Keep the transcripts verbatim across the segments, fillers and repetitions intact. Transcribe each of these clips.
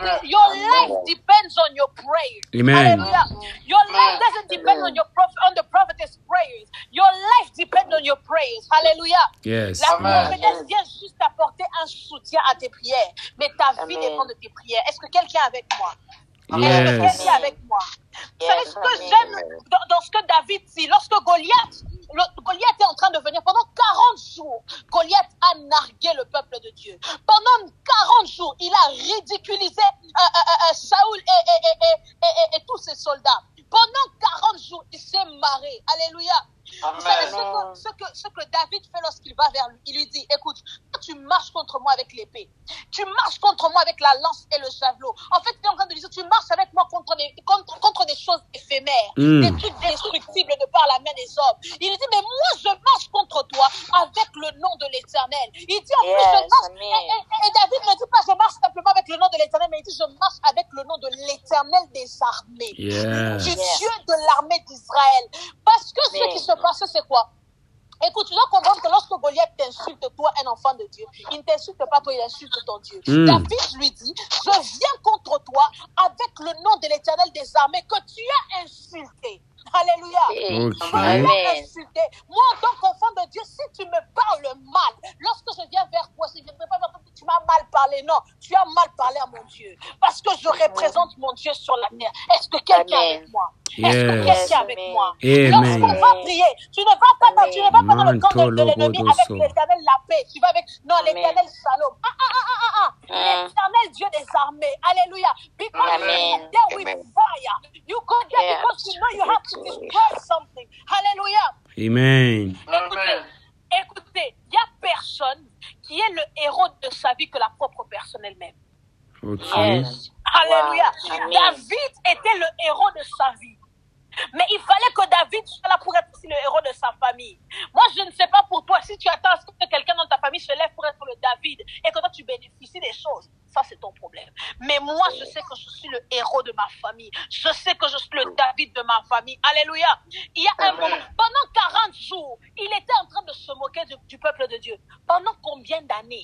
your life depends on your prayers. Amen. Hallelujah. Your life doesn't depend on your prophet, on the prophet's prayers. Your life depends on your prayers. Hallelujah. Yes. La prophétesse vient juste apporter un soutien à tes prières, mais ta vie Amen. dépend de tes prières. Est-ce que quelqu'un est avec moi? Yes. Est-ce que quelqu'un est avec moi? Vous savez ce que j'aime dans, dans ce que David dit, lorsque Goliath, le, Goliath est en train de venir pendant quarante jours, Goliath a nargué le peuple de Dieu. Pendant quarante jours, il a ridiculisé euh, euh, euh, Saoul et, et, et, et, et, et tous ses soldats. Pendant quarante jours, il s'est marré. Alléluia. Amen. Vous savez ce que, ce, que, ce que David fait lorsqu'il va vers lui? Il lui dit, écoute, toi tu marches contre moi avec l'épée. Tu marches contre moi avec la lance et le javelot. En fait, il est en train de lui dire, tu marches avec moi contre des, contre, contre des choses éphémères, Mm. des trucs destructibles de par la main des hommes. Il lui dit, mais moi je marche contre toi avec le nom de l'Éternel. Il dit, en plus, Yes, je marche. amen. Et, et, et David ne dit pas, je marche simplement avec le nom de l'Éternel, mais il dit, je marche avec le nom de l'Éternel des armées. Yes. Du Dieu de l'armée d'Israël. Parce que ce Amen. qui se passe, c'est quoi? Écoute, tu dois comprendre que lorsque Goliath t'insulte, toi, un enfant de Dieu, il ne t'insulte pas, toi, il insulte ton Dieu. Mm. David lui dit, je viens contre toi avec le nom de l'Éternel des armées que tu as insulté. Alléluia. Amen. Tu Amen. m'as insulté. Moi, en tant qu'enfant de Dieu, si tu me parles mal, lorsque je viens vers toi, si je ne viens pas vers toi, tu m'as mal parlé. Non, tu as mal parlé à mon Dieu. Parce que je représente mon Dieu sur la terre. Est-ce que quelqu'un est avec moi? Est-ce que Yes. quelqu'un est avec Amen. moi? Amen. Lorsqu'on va prier, tu ne vas pas dans, tu ne vas pas dans le camp de, de l'ennemi avec Mantologodoso. l'Éternel la paix. Tu vas avec, non, Amen. l'Éternel Shalom. Ah, ah, ah, ah, ah. Mm. L'Éternel Dieu des armées. Alléluia. Because Amen. you go there with Amen. fire. You go there Yes. because you know you have to destroy something. Alléluia. Amen. Écoutez, écoutez, il n'y a personne qui est le héros de sa vie que la propre personne elle-même. Ok. Yes. Alléluia. Wow. Amen. David était le héros de sa vie. Mais il fallait que David soit là pour être aussi le héros de sa famille. Moi, je ne sais pas pour toi, si tu attends à ce que quelqu'un dans ta famille se lève pour être le David et que toi tu bénéficies des choses, ça c'est ton problème. Mais moi, je sais que je suis le héros de ma famille. Je sais que je suis le David de ma famille. Alléluia. Il y a un moment, pendant quarante jours, il était en train de se moquer du, du peuple de Dieu. Pendant combien d'années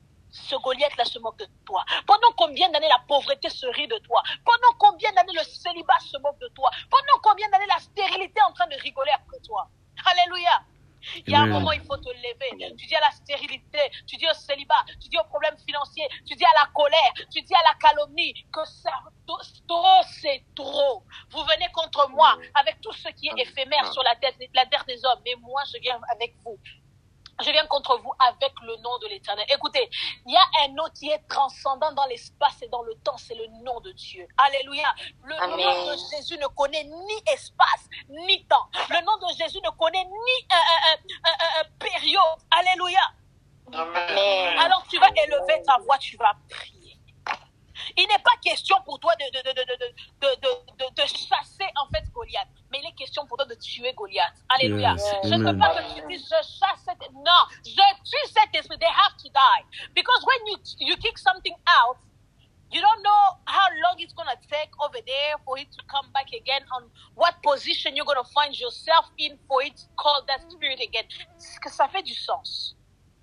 ce Goliath-là se moque de toi? Pendant combien d'années la pauvreté se rit de toi? Pendant combien d'années le célibat se moque de toi? Pendant combien d'années la stérilité est en train de rigoler après toi? Alléluia. Il y a un Amen. moment, il faut te lever. Tu dis à la stérilité, tu dis au célibat, tu dis aux problèmes financiers, tu dis à la colère, tu dis à la calomnie que ça, trop, c'est trop. Vous venez contre moi avec tout ce qui est éphémère sur la terre, la terre des hommes. Mais moi, je viens avec vous. Je viens contre vous avec le nom de l'Éternel. Écoutez, il y a un nom qui est transcendant dans l'espace et dans le temps, c'est le nom de Dieu. Alléluia. Le Amen. nom de Jésus ne connaît ni espace, ni temps. Le nom de Jésus ne connaît ni euh, euh, euh, euh, euh, période. Alléluia. Amen. Alors tu vas élever ta voix, tu vas prier. Il n'est pas question pour toi de, de, de, de, de, de, de, de, de chasser en fait Goliath, mais il est question pour toi de tuer Goliath. Alléluia. Yes. Je ne veux Amen. pas que tu dises je chasse cet... Non, je tue cet esprit. They have to die. Because when you, you kick something out, you don't know how long it's going to take over there for it to come back again, on what position you're going to find yourself in for it to call that spirit again. Est-ce que ça fait du sens?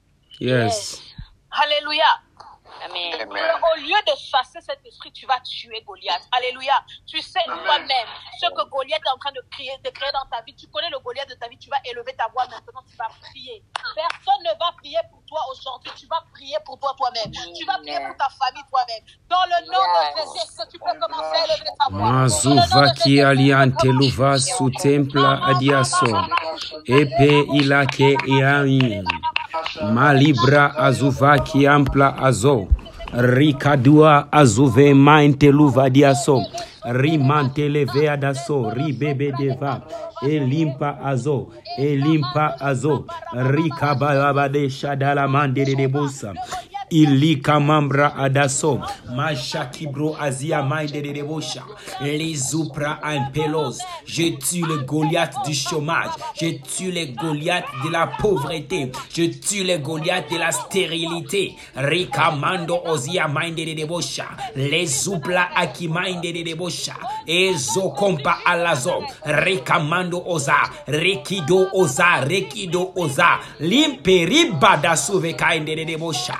Yes. Alléluia. Amen. Au lieu de chasser cet esprit, tu vas tuer Goliath. Alléluia. Tu sais toi-même ce que Goliath est en train de créer, de créer dans ta vie. Tu connais le Goliath de ta vie. Tu vas élever ta voix maintenant. Tu vas prier. Personne ne va prier pour toi aujourd'hui. Tu vas prier pour toi toi-même. Tu vas prier pour ta famille toi-même. Dans le nom de Jésus, est-ce que tu peux commencer à élever ta voix? Mazuva ki aliante luva su templa adiaso. Epe ilake iami. Malibra azuva ki ampla azo. Rikadua azuve mainte luva diaso. Rimante levea daso. Ribebe deva. Elimpa azo. Elimpa azo. Rikabalabade shadala mande de debosa. Ilika mambra adaso. Mashakibro azia mainde de debosha. Les zoupra en pelos. Je tue le Goliath du chômage. Je tue le Goliath de la pauvreté. Je tue le Goliath de la stérilité. Rikamando ozia mainde de debosha. Les zoupla aki mainde de debosha. Ezo kompa alazo. Rikamando oza. Rekido oza. Rekido oza. Limpe ribada suve kainde de debosha.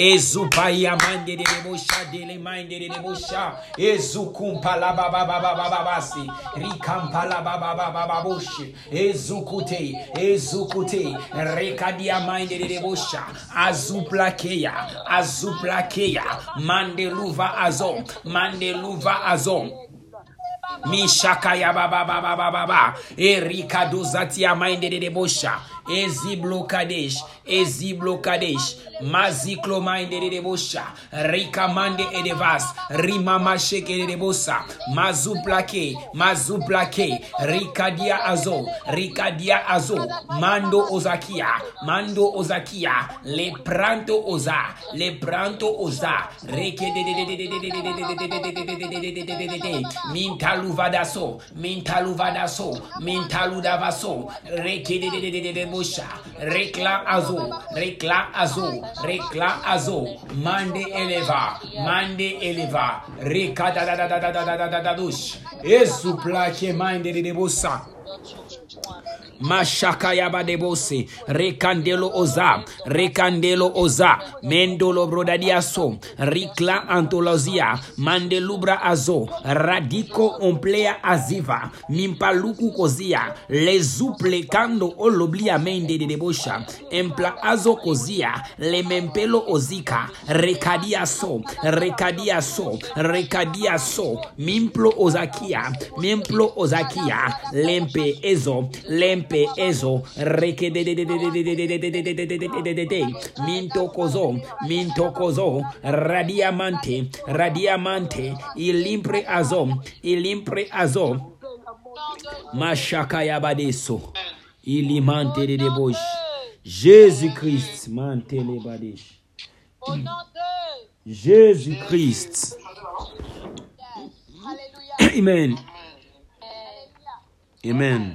Ezupaya mande de debosha dele mande de debosha. Ezukumpala baba baba baba basi. Rikampala baba baba baboshi. Ezukute, ezukute. Rekadia mande de debosha. Azuplakeya, azuplakeya. Mande luva azom, mande luva azom. Mishaka ya baba baba baba baba. Erika dozati ya mande de debosha. Eziblo kadesh, eziblo kadesh. Maziklo mande de debosha. Rika mande edevas. Rimama sheke de debosa. Mazuplake, mazuplake. Rikadia azo, rikadia azo. Mando ozakia, mando ozakia. Le pranto oza, le pranto oza. Reke de de de de de de de de de de de de. Mintalu vadaso, mintalu vadaso, mintalu davaso. Reke de de de de de bosha. Rekla azo, rekla azo, rekla azo. Mande eleva, mande eleva. Reka da da da da da da da da da dush. Ezuplake mande de de bosa. Mashaka yaba debose, rekandelo oza, rekandelo oza, mendolo brodadiaso, rikla antolozia, mandelubra azo, radiko omplea aziva, mimpaluku kozia, lezuple kando oloblia mende de debosha, empla azo kozia, le mempelo ozika, rekadia so, rekadia so, rekadia so, mimplo ozakia, mimplo ozakia, lempe ezo, lempe ezo reke de de de de de de de de de de de de de minto kozo minto kozo radiamante radiamante ilimpre azom ilimpre azom mashaka yabadeso ilimante de debosh Jésus Christ mante le badesh Jésus Christ. Amen. Amen.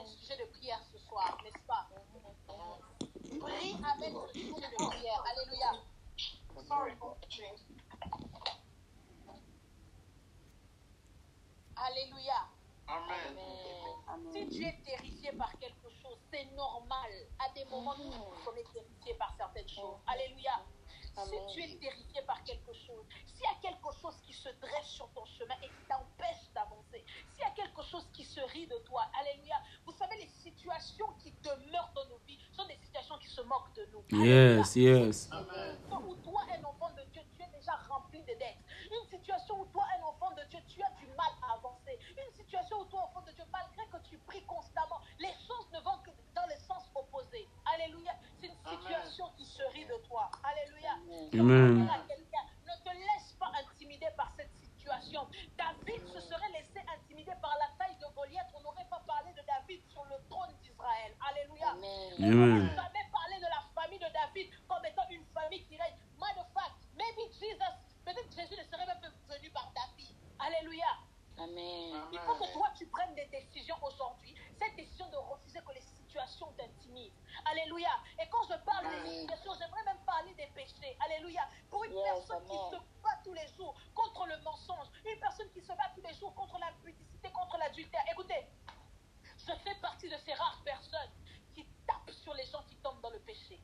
Alléluia. Amen. Si tu es terrifié par quelque chose, c'est normal. À des moments, on est terrifié par certaines choses. Alléluia. Si tu es terrifié par quelque chose, s'il y a quelque chose qui se dresse sur ton chemin et qui t'empêche d'avancer, s'il y a quelque chose qui se rit de toi, alléluia. Vous savez, les situations qui demeurent dans nos vies sont des situations qui se moquent de nous. Yes, yes. Où toi, un enfant de Dieu, tu es déjà rempli de dettes. Une situation où toi, un enfant de Dieu, tu as du mal à avancer. Une situation où toi, enfant de Dieu, malgré que tu pries constamment, les choses ne vont que dans le sens opposé. Alléluia. C'est une situation qui se rit de toi. Alléluia. Amen. Ne te laisse pas intimider par cette situation. David se serait laissé intimider par la taille de Goliath. On n'aurait pas parlé de David sur le trône d'Israël. Alléluia. On n'aurait jamais parlé de la famille de David comme étant une famille qui règne. Matter of fact, maybe Jesus, peut-être Jésus ne serait même pas venu par David. Alléluia. Amen. Il faut que toi tu prennes des décisions aujourd'hui. Cette décision de refuser que les situations t'intimident. Alléluia. Et quand je parle Amen. Des situations, j'aimerais même parler des péchés. Alléluia. Pour une yes, personne Amen. Qui se bat tous les jours contre le mensonge, une personne qui se bat tous les jours contre l'impudicité, contre l'adultère. Écoutez, je fais partie de ces rares personnes qui tapent sur les gens qui tombent dans le péché.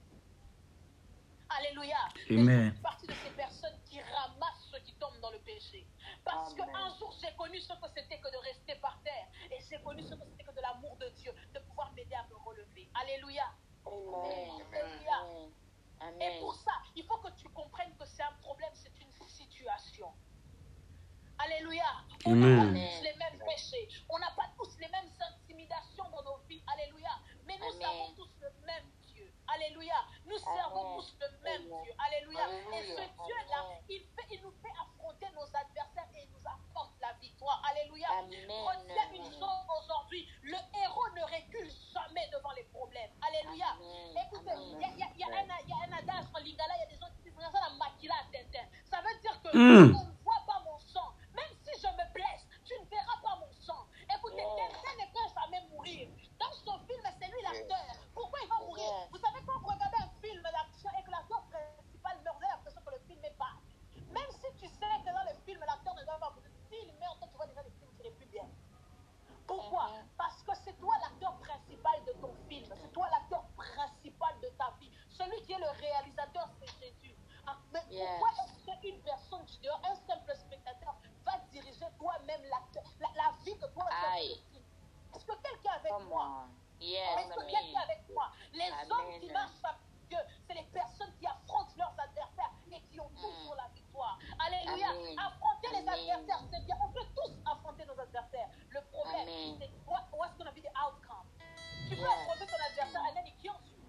Alléluia. Amen. Je fais partie de ces personnes qui ramassent ceux qui tombent dans le péché. Parce qu'un jour, j'ai connu ce que c'était que de rester par terre. Et j'ai connu ce que c'était que de l'amour de Dieu, de pouvoir m'aider à me relever. Alléluia. Amen. Alléluia. Amen. Et pour ça, il faut que tu comprennes que c'est un problème, c'est une situation. Alléluia. On n'a pas tous les mêmes péchés. On n'a pas tous les mêmes intimidations dans nos vies. Alléluia. Mais nous Amen. Savons tous le même Dieu. Alléluia. Nous servons tous le même Amen. Dieu. Alléluia. Alléluia. Et ce Dieu-là, il, il nous fait affronter nos adversaires et il nous apporte la victoire. Alléluia. Retiens une chose aujourd'hui. Le héros ne recule jamais devant les problèmes. Alléluia. Amen. Écoutez, il y, y, y, y a un adage en Lingala, il y a des gens qui disent ça la maquilla à Tintin. Ça veut dire que mm. on ne voit pas mon sang. Même si je me blesse, tu ne verras pas mon sang. Écoutez, oh. Tintin ne peut jamais mourir. Dans son film, c'est lui l'acteur. Pourquoi il va mourir? Vous savez, quand vous regardez un film d'action et que l'acteur principal meurt, vous avez l'impression que le film est pas. Même si tu sais que dans le film, l'acteur ne doit pas mourir. S'il meurt, toi, tu vois déjà le film qui n'est plus bien. Pourquoi? Parce que c'est toi l'acteur principal de ton film. C'est toi l'acteur principal de ta vie. Celui qui est le réalisateur, c'est Jésus. Ah, mais Yes. pourquoi est-ce qu'une personne du dehors, un simple spectateur, va diriger toi-même la, la, la vie que toi tu as Aïe. choisie? Est-ce que quelqu'un est avec Come moi? on. Yes, Est-ce que quelqu'un est amen. avec moi? Les Amen. hommes qui marchent avec Dieu, c'est les personnes qui affrontent leurs adversaires et qui ont toujours la victoire. Alléluia. Amen. Affronter les Amen. adversaires, c'est bien. On peut tous affronter nos adversaires. Le problème, Amen. c'est what, what's going to be the outcome. Tu peux Yes. affronter ton adversaire and then he kills you.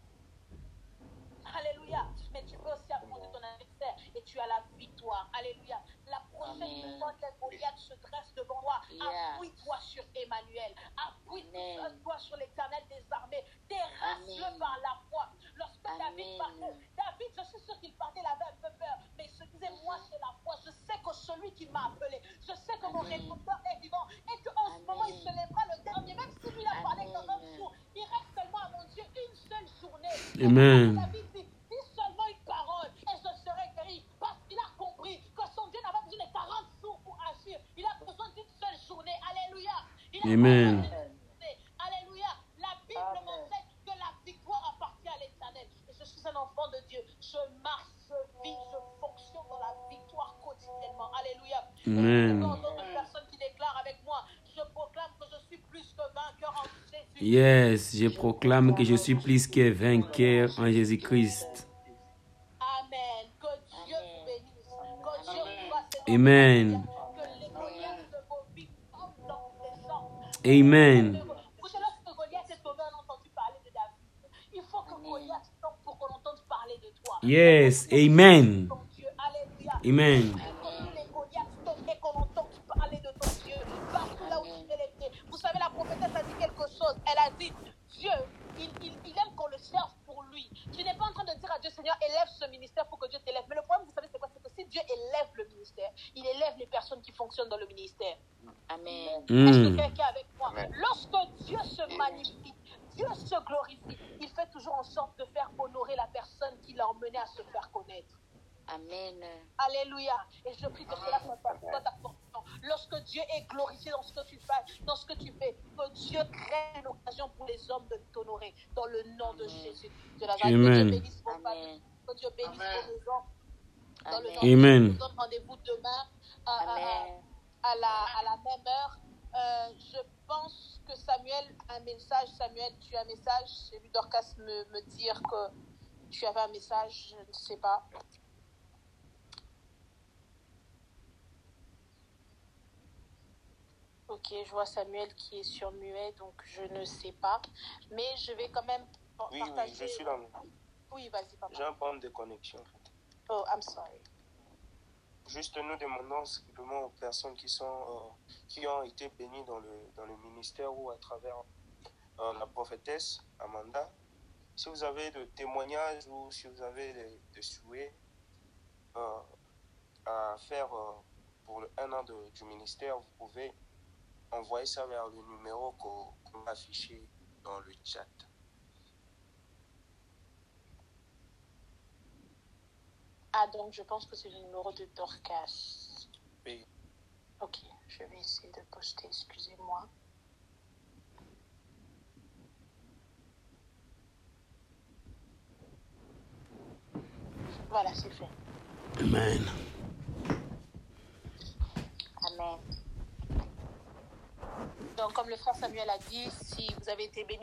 Alléluia. Mais tu peux aussi affronter ton adversaire et tu as la victoire. Alléluia. La prochaine Amen. fois que Goliath se dresse devant toi, Yes. appuie-toi sur Emmanuel. Appuie-toi Amen. sur l'Éternel des armées. Terrasse-le Amen. par la foi. Lorsque Amen. David partait, David, je suis sûr qu'il partait, il avait un peu peur. Mais il se disait, moi, c'est la foi. Je sais que celui qui m'a appelé, je sais que mon Amen. Rédempteur est vivant et qu'en ce Amen. moment, il se lèvera le dernier. Même si lui a parlé Amen. comme un sourd, il reste seulement à mon Dieu une seule journée. Amen. David dit, dis seulement une parole et je serai guéri. Parce qu'il a compris que son Dieu n'a pas besoin de quarante jours pour agir. Il a besoin d'une seule journée. Alléluia. Il a Amen. besoin d'une journée. Alléluia. La Bible Amen. m'enseigne que la victoire appartient à l'Éternel. Et je suis un enfant de Dieu. Je marche, je vis, je fonctionne dans la victoire quotidiennement. Alléluia. Amen. Et je peux d'autres personnes qui déclarent avec moi, je proclame que je suis plus que vainqueur en Jésus. Yes, je proclame que je suis plus que vainqueur en Jésus-Christ. Amen. Que Dieu vous bénisse. Que Dieu vous fasse Amen. que les Goliaths de vos vies tombent dans les champs. Amen. Vous savez, lorsque Goliath est tombé, on a entendu parler de David. Il faut que Goliath tombe pour qu'on entende parler de toi. Yes, amen. Ton Dieu. Alléluia. Amen. Il faut que tous les Goliaths tombent et qu'on entende parler de ton Dieu. Partout là où tu es les pieds. Vous savez, la prophétesse a dit quelque chose. Elle a dit, Dieu, il, il, il aime qu'on le serve pour lui. Tu n'es pas en train de dire à Dieu, Seigneur, élève ce ministère pour que Dieu t'élève. Mais le problème, vous savez, c'est quoi? C'est que si Dieu élève le ministère, il élève les personnes qui fonctionnent dans le ministère. Amen. Est-ce que Mm. quelqu'un est avec moi? Lorsque Dieu se magnifie, Dieu se glorifie, il fait toujours en sorte de faire honorer la personne qui l'a emmené à se faire connaître. Amen. Alléluia. Et je prie que cela soit dans ta portion. Lorsque Dieu est glorifié dans ce que tu fais, dans ce que tu fais, que Dieu crée une occasion pour les hommes de t'honorer dans le nom de Jésus. De la grâce. Que Dieu Amen. bénisse vos familles. Amen. Que Dieu bénisse vos maisons. Dans le nom de Amen. Amen. Jésus. Je vous donne rendez-vous demain à, à- à- Amen. à la, à la même heure. Euh, je pense que Samuel a un message. Samuel, tu as un message. J'ai vu Dorcas me, me dire que tu avais un message. Je ne sais pas. Ok, je vois Samuel qui est sur muet, donc je ne sais pas. Mais je vais quand même pa- Oui, partager. oui, je suis là. Oui, vas-y, papa. J'ai un problème de connexion. En fait. Oh, I'm sorry. Juste nous demandons simplement aux personnes qui, sont, euh, qui ont été bénies dans le, dans le ministère ou à travers euh, la prophétesse Amanda, si vous avez des témoignages ou si vous avez des, des souhaits euh, à faire euh, pour le un an de, du ministère, vous pouvez envoyer ça vers le numéro qu'on qu'on a affiché dans le chat. Ah, donc je pense que c'est le numéro de Dorcas. Oui. Ok, je vais essayer de poster, excusez-moi. Voilà, c'est fait. Amen. Amen. Donc, comme le frère Samuel a dit, si vous avez été béni